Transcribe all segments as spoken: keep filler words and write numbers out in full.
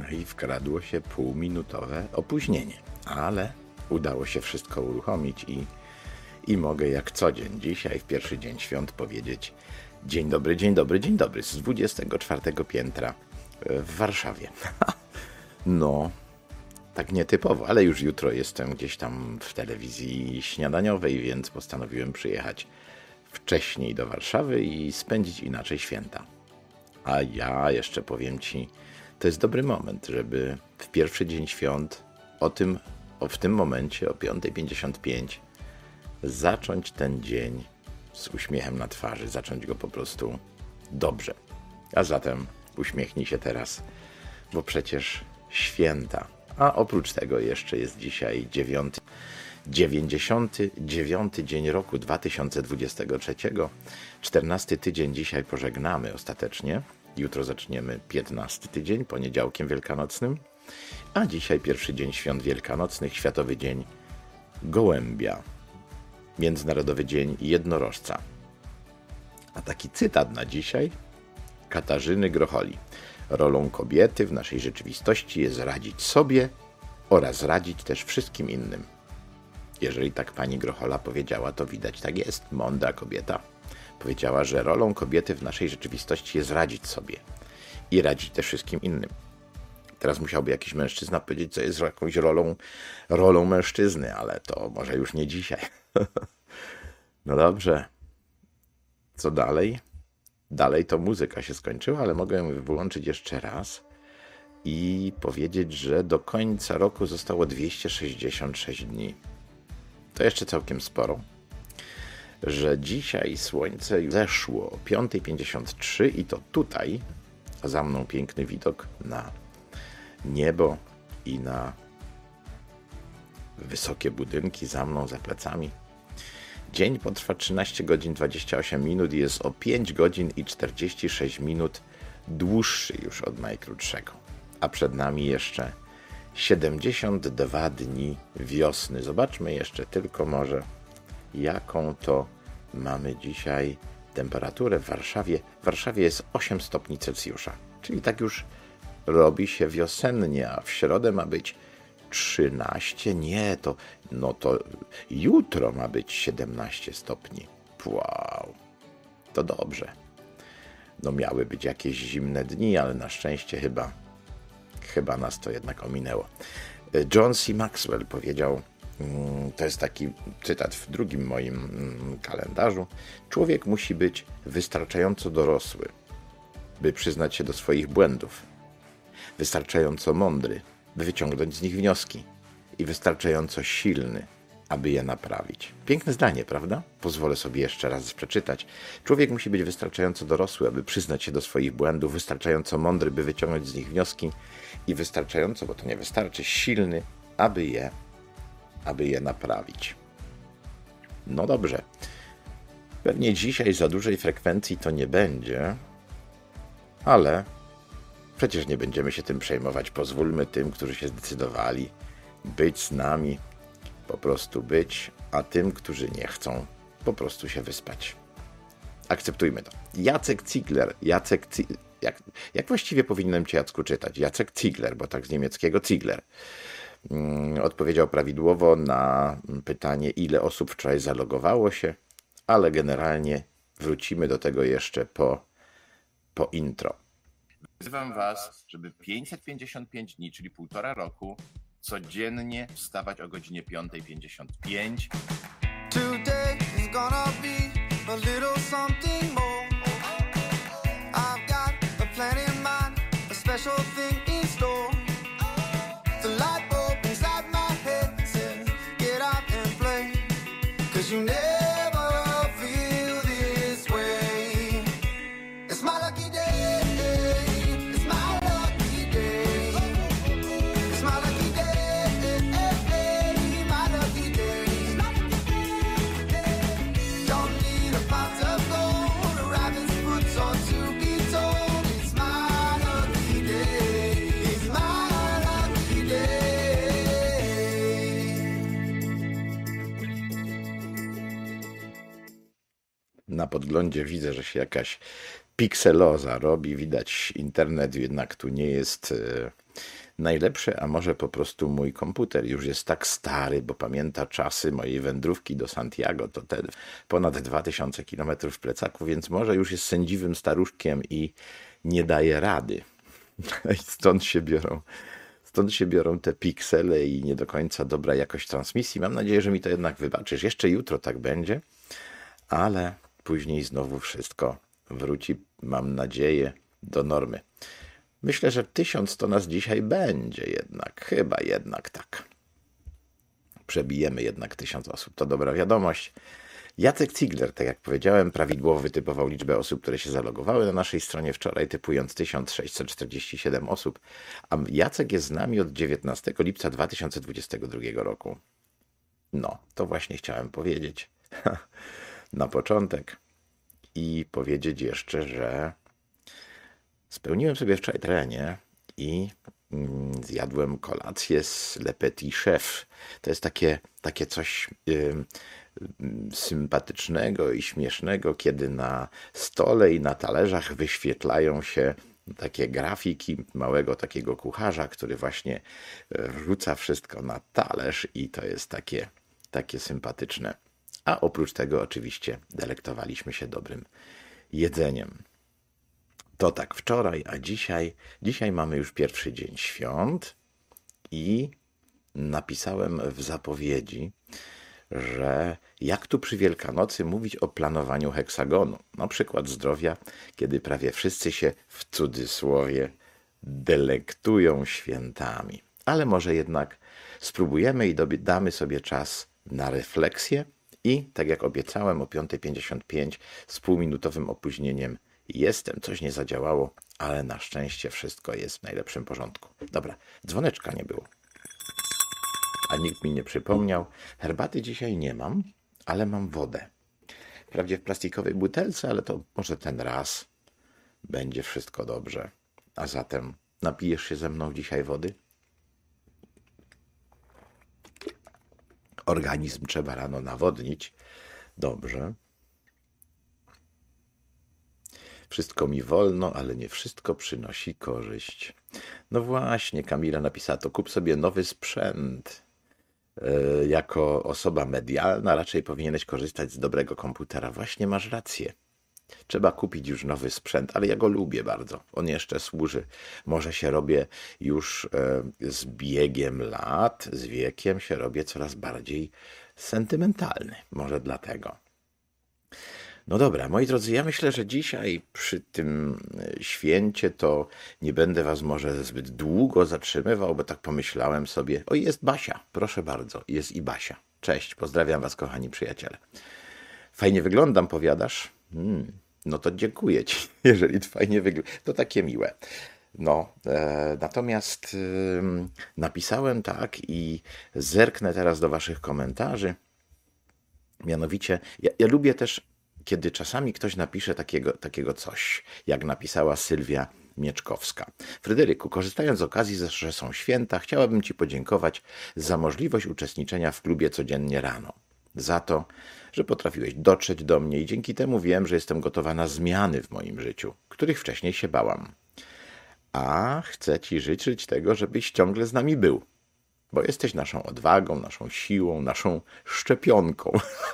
i wkradło się półminutowe opóźnienie, ale udało się wszystko uruchomić i, i mogę jak co dzień dzisiaj w pierwszy dzień świąt powiedzieć dzień dobry, dzień dobry, dzień dobry z dwudziestego czwartego piętra w Warszawie. No, tak nietypowo, ale już jutro jestem gdzieś tam w telewizji śniadaniowej, więc postanowiłem przyjechać wcześniej do Warszawy i spędzić inaczej święta. A ja jeszcze powiem Ci, to jest dobry moment, żeby w pierwszy dzień świąt o tym, o w tym momencie o piąta pięćdziesiąt pięć zacząć ten dzień z uśmiechem na twarzy, zacząć go po prostu dobrze. A zatem uśmiechnij się teraz, bo przecież święta. A oprócz tego jeszcze jest dzisiaj dziewiąty, dziewięćdziesiąty dziewiąty dzień roku dwa tysiące dwudziestego trzeciego. czternasty tydzień dzisiaj pożegnamy ostatecznie. Jutro zaczniemy piętnasty tydzień, poniedziałkiem wielkanocnym. A dzisiaj pierwszy dzień świąt wielkanocnych, Światowy Dzień Gołębia. Międzynarodowy Dzień Jednorożca. A taki cytat na dzisiaj Katarzyny Grocholi. Rolą kobiety w naszej rzeczywistości jest radzić sobie oraz radzić też wszystkim innym. Jeżeli tak pani Grochola powiedziała, to widać, tak jest. Mądra kobieta. Powiedziała, że rolą kobiety w naszej rzeczywistości jest radzić sobie i radzić też wszystkim innym. Teraz musiałby jakiś mężczyzna powiedzieć, co jest jakąś rolą, rolą mężczyzny, ale to może już nie dzisiaj. No dobrze. Co dalej? Dalej to muzyka się skończyła, ale mogę ją wyłączyć jeszcze raz i powiedzieć, że do końca roku zostało dwieście sześćdziesiąt sześć dni. To jeszcze całkiem sporo. Że dzisiaj słońce zeszło o piąta pięćdziesiąt trzy i to tutaj, a za mną piękny widok na niebo i na wysokie budynki za mną, za plecami. Dzień potrwa trzynaście godzin dwadzieścia osiem minut i jest o pięć godzin i czterdzieści sześć minut dłuższy już od najkrótszego. A przed nami jeszcze siedemdziesiąt dwa dni wiosny. Zobaczmy jeszcze tylko może, jaką to mamy dzisiaj temperaturę w Warszawie. W Warszawie jest osiem stopni Celsjusza, czyli tak już robi się wiosennie, a w środę ma być trzynaście, nie, to no to jutro ma być siedemnaście stopni. Wow, to dobrze. No miały być jakieś zimne dni, ale na szczęście chyba, chyba nas to jednak ominęło. John C. Maxwell powiedział, to jest taki cytat w drugim moim kalendarzu, człowiek musi być wystarczająco dorosły, by przyznać się do swoich błędów, wystarczająco mądry, by wyciągnąć z nich wnioski i wystarczająco silny, aby je naprawić. Piękne zdanie, prawda? Pozwolę sobie jeszcze raz przeczytać. Człowiek musi być wystarczająco dorosły, aby przyznać się do swoich błędów, wystarczająco mądry, by wyciągnąć z nich wnioski i wystarczająco, bo to nie wystarczy, silny, aby je, aby je naprawić. No dobrze. Pewnie dzisiaj za dużej frekwencji to nie będzie, ale przecież nie będziemy się tym przejmować. Pozwólmy tym, którzy się zdecydowali być z nami, po prostu być, a tym, którzy nie chcą, po prostu się wyspać. Akceptujmy to. Jacek Ziegler, Jacek Ziegler, jak, jak właściwie powinienem Cię, Jacku, czytać? Jacek Ziegler, bo tak z niemieckiego Ziegler. Hmm, odpowiedział prawidłowo na pytanie, ile osób wczoraj zalogowało się, ale generalnie wrócimy do tego jeszcze po, po intro. Wzywam Was, żeby pięćset pięćdziesiąt pięć dni, czyli półtora roku, codziennie wstawać o godzinie piąta pięćdziesiąt pięć. Today is gonna be a little something more. I've got a plan in mind, a special thing in store. The light bulb inside my head says, get out and play, 'cause you never na podglądzie widzę, że się jakaś pikseloza robi. Widać, internet jednak tu nie jest Najlepsze, a może po prostu mój komputer już jest tak stary, bo pamięta czasy mojej wędrówki do Santiago, to te ponad dwa tysiące kilometrów w plecaku, więc może już jest sędziwym staruszkiem i nie daje rady. I stąd się biorą, stąd się biorą te piksele i nie do końca dobra jakość transmisji. Mam nadzieję, że mi to jednak wybaczysz. Jeszcze jutro tak będzie, ale później znowu wszystko wróci, mam nadzieję, do normy. Myślę, że tysiąc to nas dzisiaj będzie jednak. Chyba jednak tak. Przebijemy jednak tysiąc osób. To dobra wiadomość. Jacek Ziegler, tak jak powiedziałem, prawidłowo wytypował liczbę osób, które się zalogowały na naszej stronie wczoraj, typując tysiąc sześćset czterdzieści siedem osób. A Jacek jest z nami od dziewiętnastego lipca dwa tysiące dwudziestego drugiego roku. No, to właśnie chciałem powiedzieć na początek. I powiedzieć jeszcze, że spełniłem sobie wczoraj trenie i mm, zjadłem kolację z Le Petit Chef. To jest takie, takie coś y, y, sympatycznego i śmiesznego, kiedy na stole i na talerzach wyświetlają się takie grafiki małego takiego kucharza, który właśnie wrzuca wszystko na talerz i to jest takie, takie sympatyczne. A oprócz tego oczywiście delektowaliśmy się dobrym jedzeniem. To tak wczoraj, a dzisiaj, dzisiaj mamy już pierwszy dzień świąt i napisałem w zapowiedzi, że jak tu przy Wielkanocy mówić o planowaniu heksagonu. No przykład zdrowia, kiedy prawie wszyscy się w cudzysłowie delektują świętami. Ale może jednak spróbujemy i damy sobie czas na refleksję i tak jak obiecałem o piąta pięćdziesiąt pięć z półminutowym opóźnieniem jestem, coś nie zadziałało, ale na szczęście wszystko jest w najlepszym porządku. Dobra, dzwoneczka nie było. A nikt mi nie przypomniał. Herbaty dzisiaj nie mam, ale mam wodę. Wprawdzie w plastikowej butelce, ale to może ten raz będzie wszystko dobrze. A zatem napijesz się ze mną dzisiaj wody? Organizm trzeba rano nawodnić. Dobrze. Wszystko mi wolno, ale nie wszystko przynosi korzyść. No właśnie, Kamila napisała, to kup sobie nowy sprzęt. Yy, jako osoba medialna raczej powinieneś korzystać z dobrego komputera. Właśnie masz rację. Trzeba kupić już nowy sprzęt, ale ja go lubię bardzo. On jeszcze służy. Może się robię już yy, z biegiem lat, z wiekiem się robię coraz bardziej sentymentalny. Może dlatego. No dobra, moi drodzy, ja myślę, że dzisiaj przy tym święcie to nie będę was może zbyt długo zatrzymywał, bo tak pomyślałem sobie, o jest Basia, proszę bardzo, jest i Basia. Cześć, pozdrawiam was kochani przyjaciele. Fajnie wyglądam, powiadasz? Hmm, no to dziękuję ci, jeżeli fajnie wygląda, to takie miłe. No, e, natomiast e, napisałem tak i zerknę teraz do waszych komentarzy. Mianowicie, ja, ja lubię też kiedy czasami ktoś napisze takiego, takiego coś, jak napisała Sylwia Mieczkowska. Fryderyku, korzystając z okazji, że są święta, chciałabym ci podziękować za możliwość uczestniczenia w klubie codziennie rano. Za to, że potrafiłeś dotrzeć do mnie i dzięki temu wiem, że jestem gotowa na zmiany w moim życiu, których wcześniej się bałam. A chcę ci życzyć tego, żebyś ciągle z nami był, bo jesteś naszą odwagą, naszą siłą, naszą szczepionką.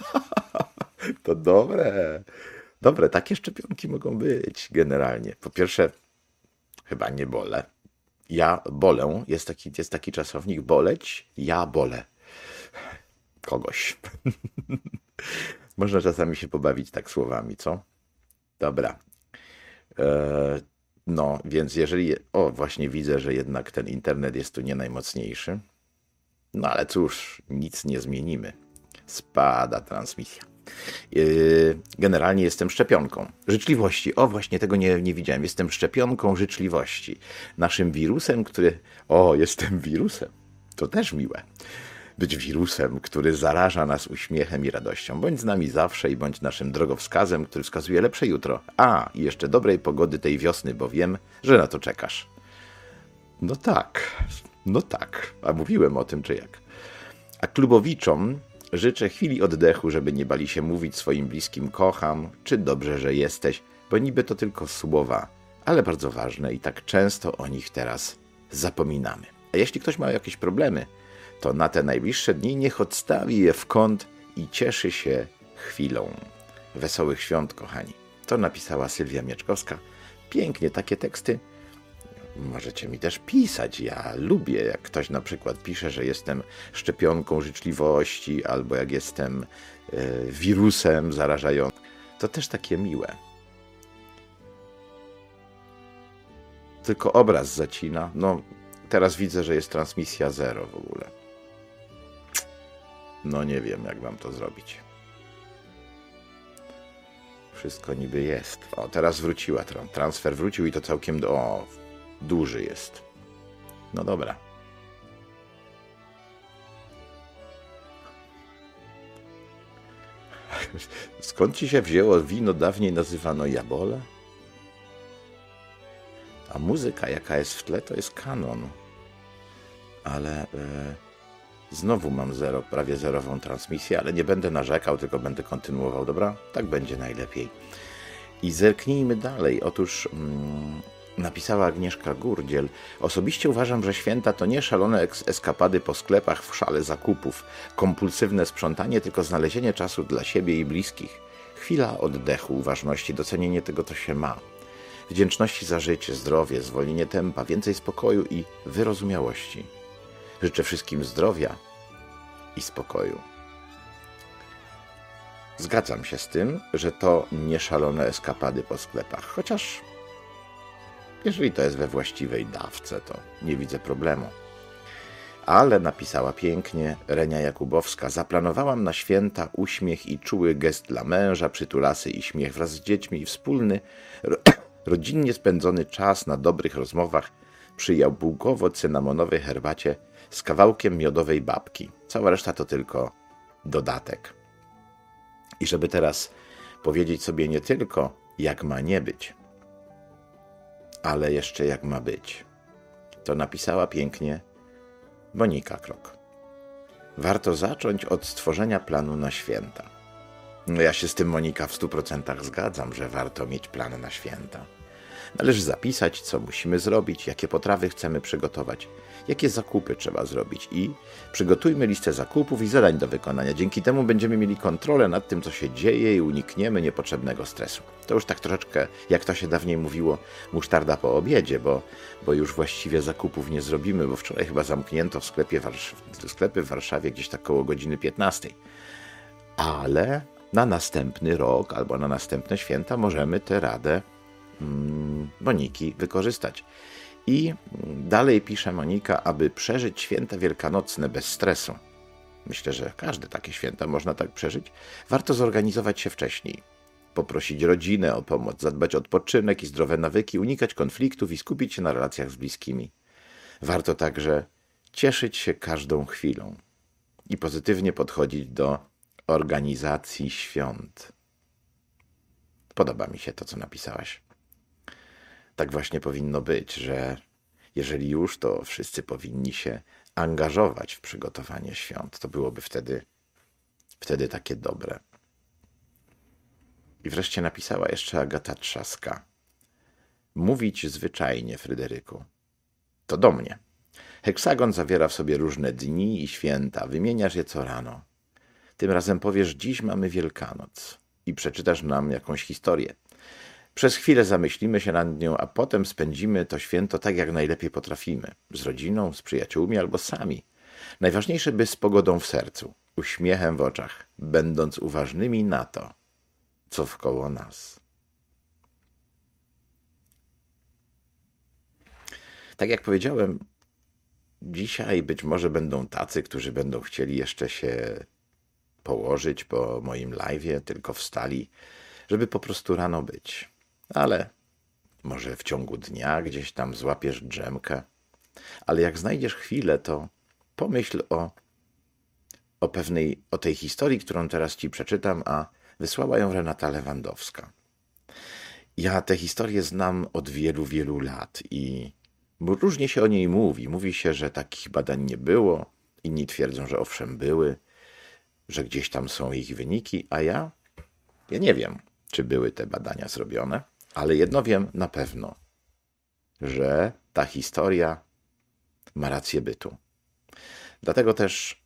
To dobre. Dobre, takie szczepionki mogą być generalnie. Po pierwsze, chyba nie bolę. Ja bolę. Jest taki, jest taki czasownik boleć. Ja bolę. Kogoś. Można czasami się pobawić tak słowami, co? Dobra. E, no, więc jeżeli... O, właśnie widzę, że jednak ten internet jest tu nie najmocniejszy. No ale cóż, nic nie zmienimy. Spada transmisja. Generalnie jestem szczepionką życzliwości. O, właśnie tego nie, nie widziałem. Jestem szczepionką życzliwości. Naszym wirusem, który... O, jestem wirusem. To też miłe. Być wirusem, który zaraża nas uśmiechem i radością. Bądź z nami zawsze i bądź naszym drogowskazem, który wskazuje lepsze jutro. A, i jeszcze dobrej pogody tej wiosny, bo wiem, że na to czekasz. No tak. No tak. A mówiłem o tym, czy jak. A klubowiczom życzę chwili oddechu, żeby nie bali się mówić swoim bliskim kocham, czy dobrze, że jesteś, bo niby to tylko słowa, ale bardzo ważne i tak często o nich teraz zapominamy. A jeśli ktoś ma jakieś problemy, to na te najbliższe dni niech odstawi je w kąt i cieszy się chwilą. Wesołych świąt, kochani. To napisała Sylwia Mieczkowska. Pięknie takie teksty. Możecie mi też pisać. Ja lubię, jak ktoś na przykład pisze, że jestem szczepionką życzliwości, albo jak jestem e, wirusem zarażającym. To też takie miłe. Tylko obraz zacina. No, teraz widzę, że jest transmisja zero w ogóle. No nie wiem, jak mam to zrobić. Wszystko niby jest. O, teraz wróciła. Transfer wrócił i to całkiem... Do... O, duży jest. No dobra. Skąd ci się wzięło wino? Dawniej nazywano jabole? A muzyka, jaka jest w tle, to jest kanon. Ale e, znowu mam zero, prawie zerową transmisję, ale nie będę narzekał, tylko będę kontynuował, dobra? Tak będzie najlepiej. I zerknijmy dalej. Otóż mm, napisała Agnieszka Gurdziel. Osobiście uważam, że święta to nie szalone eskapady po sklepach w szale zakupów, kompulsywne sprzątanie, tylko znalezienie czasu dla siebie i bliskich. Chwila oddechu, uważności, docenienie tego, co się ma. Wdzięczności za życie, zdrowie, zwolnienie tempa, więcej spokoju i wyrozumiałości. Życzę wszystkim zdrowia i spokoju. Zgadzam się z tym, że to nie szalone eskapady po sklepach, chociaż jeżeli to jest we właściwej dawce, to nie widzę problemu. Ale napisała pięknie Renia Jakubowska. Zaplanowałam na święta uśmiech i czuły gest dla męża, przytulasy i śmiech wraz z dziećmi i wspólny, ro, rodzinnie spędzony czas na dobrych rozmowach przy jabłkowo-cynamonowej herbacie z kawałkiem miodowej babki. Cała reszta to tylko dodatek. I żeby teraz powiedzieć sobie nie tylko, jak ma nie być, ale jeszcze jak ma być, to napisała pięknie Monika Krok. Warto zacząć od stworzenia planu na święta. No ja się z tym, Monika, w stu procentach zgadzam, że warto mieć plan na święta. Należy zapisać, co musimy zrobić, jakie potrawy chcemy przygotować, jakie zakupy trzeba zrobić i przygotujmy listę zakupów i zadań do wykonania. Dzięki temu będziemy mieli kontrolę nad tym, co się dzieje i unikniemy niepotrzebnego stresu. To już tak troszeczkę, jak to się dawniej mówiło, musztarda po obiedzie, bo, bo już właściwie zakupów nie zrobimy, bo wczoraj chyba zamknięto w sklepie w sklepy w Warszawie gdzieś tak koło godziny piętnastej. Ale na następny rok albo na następne święta możemy tę radę Moniki wykorzystać. I dalej pisze Monika, aby przeżyć święta wielkanocne bez stresu. Myślę, że każde takie święta można tak przeżyć. Warto zorganizować się wcześniej. Poprosić rodzinę o pomoc, zadbać o odpoczynek i zdrowe nawyki, unikać konfliktów i skupić się na relacjach z bliskimi. Warto także cieszyć się każdą chwilą i pozytywnie podchodzić do organizacji świąt. Podoba mi się to, co napisałaś. Tak właśnie powinno być, że jeżeli już, to wszyscy powinni się angażować w przygotowanie świąt. To byłoby wtedy, wtedy takie dobre. I wreszcie napisała jeszcze Agata Trzaska. Mówić zwyczajnie, Fryderyku. To do mnie. Heksagon zawiera w sobie różne dni i święta. Wymieniasz je co rano. Tym razem powiesz, dziś mamy Wielkanoc i przeczytasz nam jakąś historię. Przez chwilę zamyślimy się nad nią, a potem spędzimy to święto tak, jak najlepiej potrafimy. Z rodziną, z przyjaciółmi albo sami. Najważniejsze, by z pogodą w sercu, uśmiechem w oczach, będąc uważnymi na to, co wkoło nas. Tak jak powiedziałem, dzisiaj być może będą tacy, którzy będą chcieli jeszcze się położyć po moim live'ie, tylko wstali, żeby po prostu rano być. Ale może w ciągu dnia gdzieś tam złapiesz drzemkę. Ale jak znajdziesz chwilę, to pomyśl o, o pewnej, o tej historii, którą teraz ci przeczytam, a wysłała ją Renata Lewandowska. Ja tę historię znam od wielu, wielu lat i bo różnie się o niej mówi. Mówi się, że takich badań nie było. Inni twierdzą, że owszem były, że gdzieś tam są ich wyniki, a ja, ja nie wiem, czy były te badania zrobione, ale jedno wiem na pewno, że ta historia ma rację bytu. Dlatego też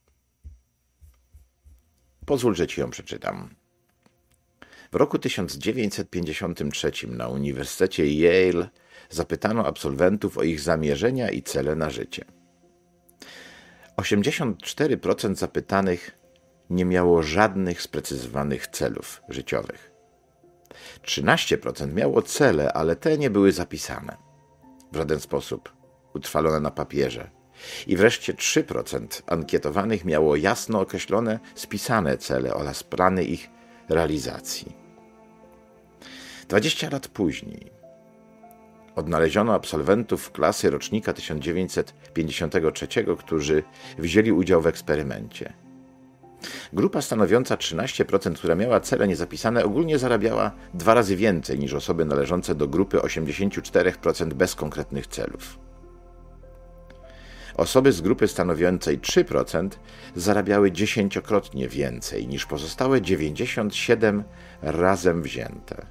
pozwól, że ci ją przeczytam. W roku tysiąc dziewięćset pięćdziesiątym trzecim na Uniwersytecie Yale zapytano absolwentów o ich zamierzenia i cele na życie. osiemdziesiąt cztery procent zapytanych nie miało żadnych sprecyzowanych celów życiowych. trzynaście procent miało cele, ale te nie były zapisane w żaden sposób, utrwalone na papierze. I wreszcie trzy procent ankietowanych miało jasno określone, spisane cele oraz plany ich realizacji. dwadzieścia lat później odnaleziono absolwentów klasy rocznika tysiąc dziewięćset pięćdziesiątego trzeciego, którzy wzięli udział w eksperymencie. Grupa stanowiąca trzynaście procent, która miała cele niezapisane, ogólnie zarabiała dwa razy więcej niż osoby należące do grupy osiemdziesiąt cztery procent bez konkretnych celów. Osoby z grupy stanowiącej trzy procent zarabiały dziesięciokrotnie więcej niż pozostałe dziewięćdziesiąt siedem razem wzięte.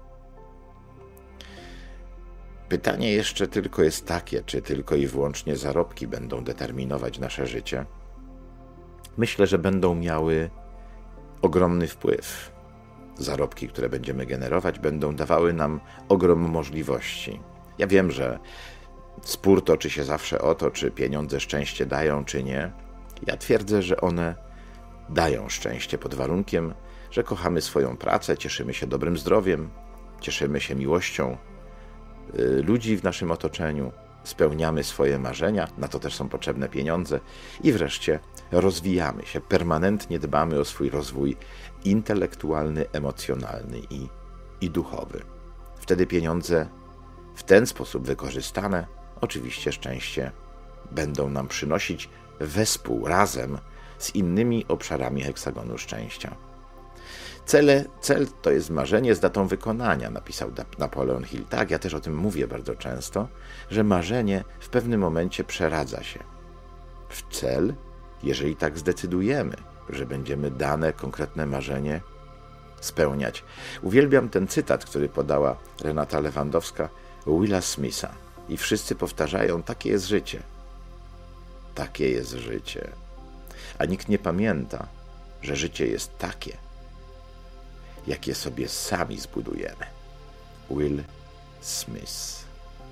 Pytanie jeszcze tylko jest takie, czy tylko i wyłącznie zarobki będą determinować nasze życie? Myślę, że będą miały ogromny wpływ. Zarobki, które będziemy generować, będą dawały nam ogrom możliwości. Ja wiem, że spór toczy się zawsze o to, czy pieniądze szczęście dają, czy nie. Ja twierdzę, że one dają szczęście pod warunkiem, że kochamy swoją pracę, cieszymy się dobrym zdrowiem, cieszymy się miłością ludzi w naszym otoczeniu, spełniamy swoje marzenia, na to też są potrzebne pieniądze i wreszcie rozwijamy się, permanentnie dbamy o swój rozwój intelektualny, emocjonalny i, i duchowy. Wtedy pieniądze w ten sposób wykorzystane, oczywiście szczęście, będą nam przynosić wespół, razem z innymi obszarami heksagonu szczęścia. Cele, cel to jest marzenie z datą wykonania, napisał Napoleon Hill. Tak, ja też o tym mówię bardzo często, że marzenie w pewnym momencie przeradza się w cel, jeżeli tak zdecydujemy, że będziemy dane konkretne marzenie spełniać. Uwielbiam ten cytat, który podała Renata Lewandowska, Willa Smitha. I wszyscy powtarzają, takie jest życie. Takie jest życie. A nikt nie pamięta, że życie jest takie, jakie sobie sami zbudujemy. Will Smith.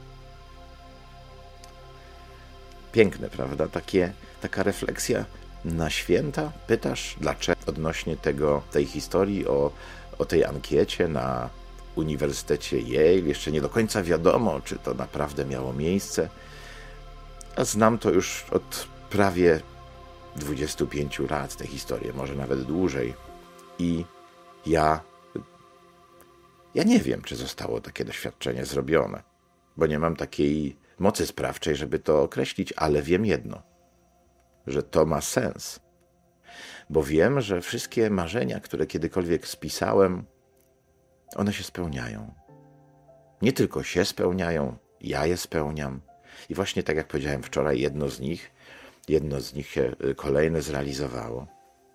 Piękne, prawda? Takie, taka refleksja na święta. Pytasz, dlaczego? Odnośnie tego, tej historii o, o tej ankiecie na Uniwersytecie Yale. Jeszcze nie do końca wiadomo, czy to naprawdę miało miejsce. A znam to już od prawie dwudziestu pięciu lat, tę historię, może nawet dłużej. I ja, ja nie wiem, czy zostało takie doświadczenie zrobione, bo nie mam takiej mocy sprawczej, żeby to określić, ale wiem jedno, że to ma sens, bo wiem, że wszystkie marzenia, które kiedykolwiek spisałem, one się spełniają. Nie tylko się spełniają, ja je spełniam. I właśnie tak jak powiedziałem wczoraj, jedno z nich, jedno z nich się kolejne zrealizowało.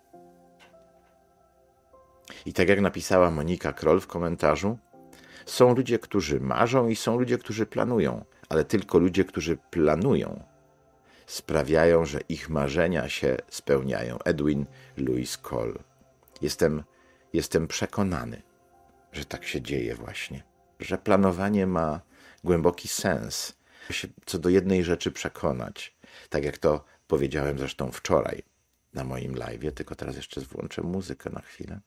I tak jak napisała Monika Kroll w komentarzu, są ludzie, którzy marzą i są ludzie, którzy planują, ale tylko ludzie, którzy planują, sprawiają, że ich marzenia się spełniają. Edwin Lewis Cole. Jestem, jestem przekonany, że tak się dzieje właśnie, że planowanie ma głęboki sens. Się co do jednej rzeczy przekonać, tak jak to powiedziałem zresztą wczoraj na moim live'ie, tylko teraz jeszcze włączę muzykę na chwilę.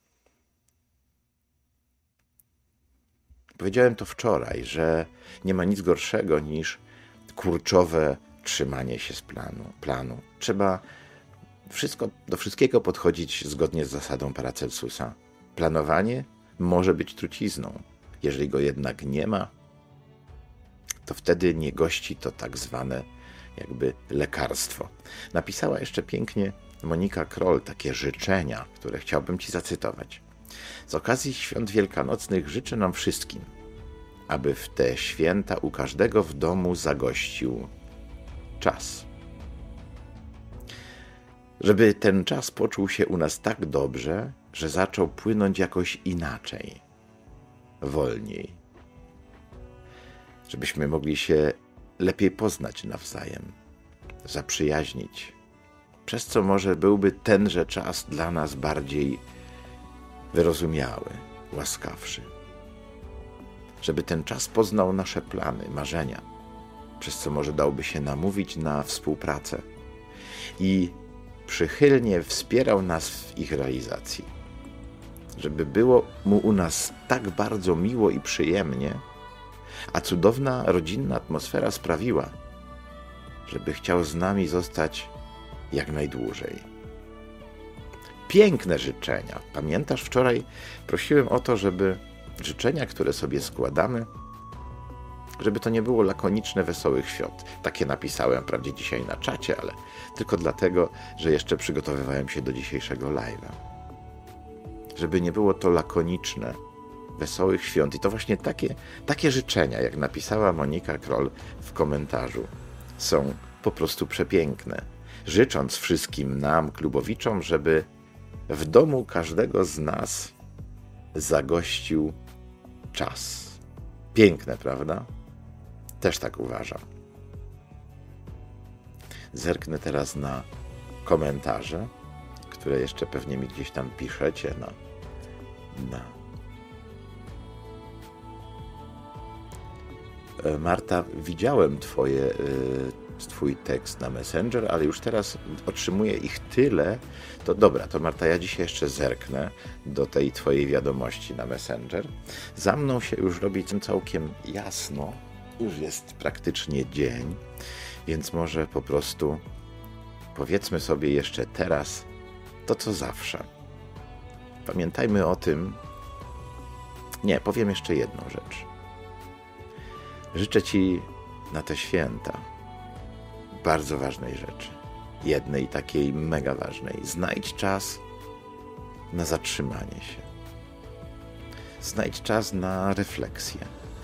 Powiedziałem to wczoraj, że nie ma nic gorszego niż kurczowe trzymanie się z planu. planu. Trzeba wszystko, do wszystkiego podchodzić zgodnie z zasadą Paracelsusa. Planowanie może być trucizną. Jeżeli go jednak nie ma, to wtedy nie gości to tak zwane jakby lekarstwo. Napisała jeszcze pięknie Monika Kroll takie życzenia, które chciałbym ci zacytować. Z okazji świąt wielkanocnych życzę nam wszystkim, aby w te święta u każdego w domu zagościł czas. Żeby ten czas poczuł się u nas tak dobrze, że zaczął płynąć jakoś inaczej, wolniej. Żebyśmy mogli się lepiej poznać nawzajem. zaprzyjaźnić, przez co może byłby tenże czas dla nas bardziej wyrozumiały, łaskawszy. Żeby ten czas poznał nasze plany, marzenia, przez co może dałby się namówić na współpracę i przychylnie wspierał nas w ich realizacji. Żeby było mu u nas tak bardzo miło i przyjemnie, a cudowna rodzinna atmosfera sprawiła, żeby chciał z nami zostać jak najdłużej. Piękne życzenia. Pamiętasz, wczoraj prosiłem o to, żeby życzenia, które sobie składamy, żeby to nie było lakoniczne, wesołych świąt. Takie napisałem wprawdzie dzisiaj na czacie, ale tylko dlatego, że jeszcze przygotowywałem się do dzisiejszego live'a. Żeby nie było to lakoniczne, wesołych świąt. I to właśnie takie, takie życzenia, jak napisała Monika Kroll w komentarzu, są po prostu przepiękne. Życząc wszystkim nam, klubowiczom, żeby w domu każdego z nas zagościł czas. Piękne, prawda? Też tak uważam. Zerknę teraz na komentarze, które jeszcze pewnie mi gdzieś tam piszecie na, na. Marta, widziałem twoje, twój tekst na Messenger, ale już teraz otrzymuję ich tyle. To dobra, to Marta, ja dzisiaj jeszcze zerknę do tej twojej wiadomości na Messenger. Za mną się już robi całkiem jasno. Już jest praktycznie dzień, więc może po prostu powiedzmy sobie jeszcze teraz to, co zawsze. Pamiętajmy o tym. Nie, powiem jeszcze jedną rzecz. Życzę ci na te święta bardzo ważnej rzeczy. Jednej takiej mega ważnej. Znajdź czas na zatrzymanie się. Znajdź czas na refleksję.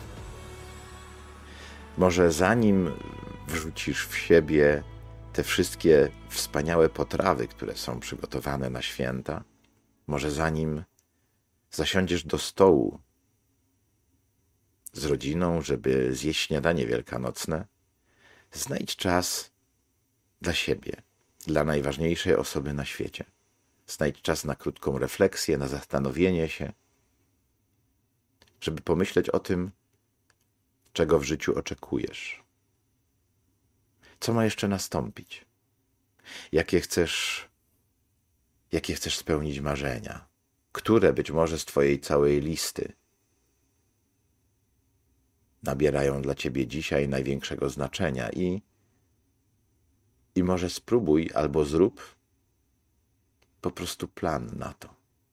Może zanim wrzucisz w siebie te wszystkie wspaniałe potrawy, które są przygotowane na święta, może zanim zasiądziesz do stołu z rodziną, żeby zjeść śniadanie wielkanocne, znajdź czas dla siebie, dla najważniejszej osoby na świecie. Znajdź czas na krótką refleksję, na zastanowienie się, żeby pomyśleć o tym, czego w życiu oczekujesz. Co ma jeszcze nastąpić? Jakie chcesz, jakie chcesz spełnić marzenia? Które być może z twojej całej listy nabierają dla ciebie dzisiaj największego znaczenia i, i może spróbuj albo zrób po prostu plan na to.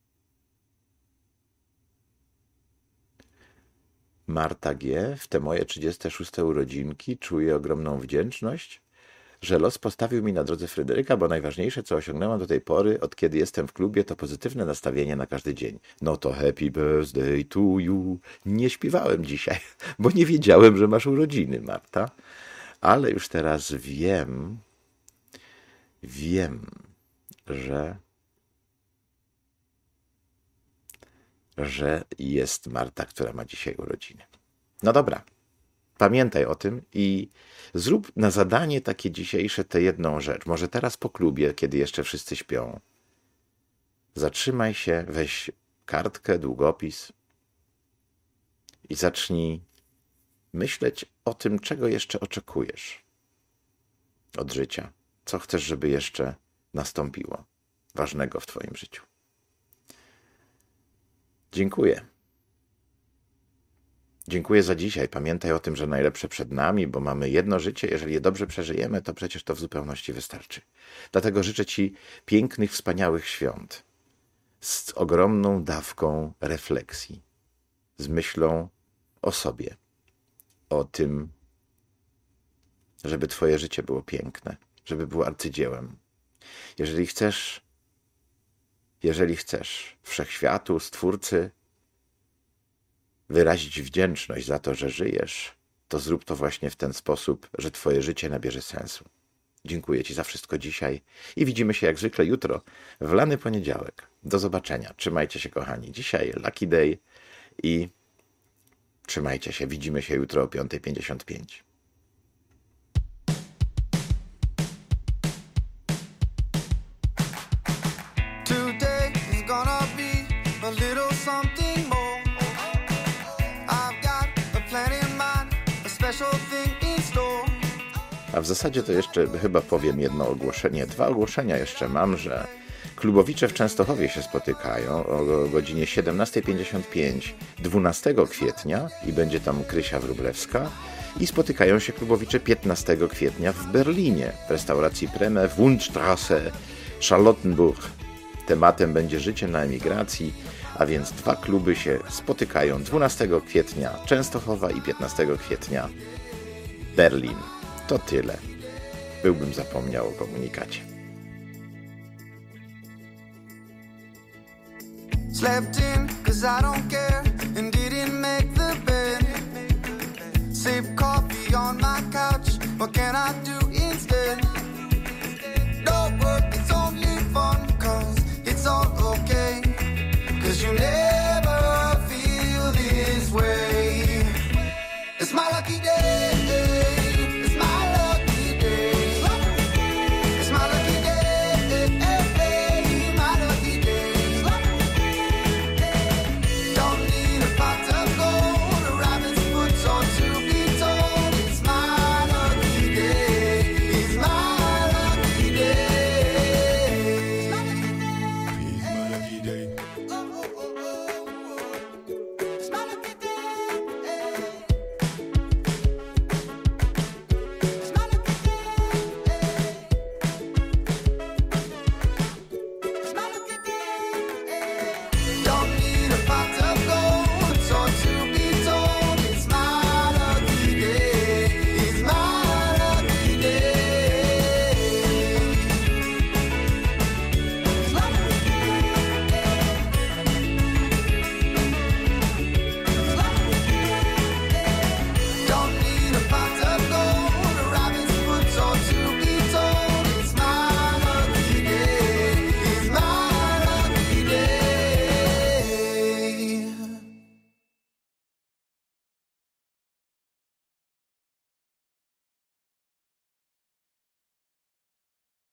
Marta G. W te moje trzydzieste szóste urodzinki czuję ogromną wdzięczność, że los postawił mi na drodze Fryderyka, bo najważniejsze, co osiągnęłam do tej pory, od kiedy jestem w klubie, to pozytywne nastawienie na każdy dzień. No to happy birthday to you. Nie śpiewałem dzisiaj, bo nie wiedziałem, że masz urodziny, Marta. Ale już teraz wiem, wiem, że że jest Marta, która ma dzisiaj urodziny. No dobra, pamiętaj o tym i zrób na zadanie takie dzisiejsze tę jedną rzecz. Może teraz po klubie, kiedy jeszcze wszyscy śpią. Zatrzymaj się, weź kartkę, długopis i zacznij myśleć o tym, czego jeszcze oczekujesz od życia. Co chcesz, żeby jeszcze nastąpiło ważnego w twoim życiu. Dziękuję. Dziękuję za dzisiaj. Pamiętaj o tym, że najlepsze przed nami, bo mamy jedno życie. Jeżeli je dobrze przeżyjemy, to przecież to w zupełności wystarczy. Dlatego życzę ci pięknych, wspaniałych świąt z ogromną dawką refleksji, z myślą o sobie, o tym, żeby twoje życie było piękne, żeby było arcydziełem. Jeżeli chcesz, jeżeli chcesz wszechświatu, Stwórcy, wyrazić wdzięczność za to, że żyjesz, to zrób to właśnie w ten sposób, że twoje życie nabierze sensu. Dziękuję ci za wszystko dzisiaj i widzimy się jak zwykle jutro, w lany poniedziałek. Do zobaczenia. Trzymajcie się, kochani. Dzisiaj Lucky Day i trzymajcie się. Widzimy się jutro o piąta pięćdziesiąt pięć. something more. I've got a plan in mind, a special thing in store. A w zasadzie to jeszcze chyba powiem jedno ogłoszenie. Dwa ogłoszenia jeszcze mam, że klubowicze w Częstochowie się spotykają o godzinie siedemnasta pięćdziesiąt pięć dwunastego kwietnia i będzie tam Krysia Wróblewska. I spotykają się klubowicze piętnastego kwietnia w Berlinie w restauracji Preme Wunschstraße Charlottenburg. Tematem będzie życie na emigracji, a więc dwa kluby się spotykają dwunastego kwietnia Częstochowa i piętnastego kwietnia Berlin. To tyle. Byłbym zapomniał o komunikacie. Slept in, cause I don't care, and didn't make the bed. Sip coffee on my couch, what can I do?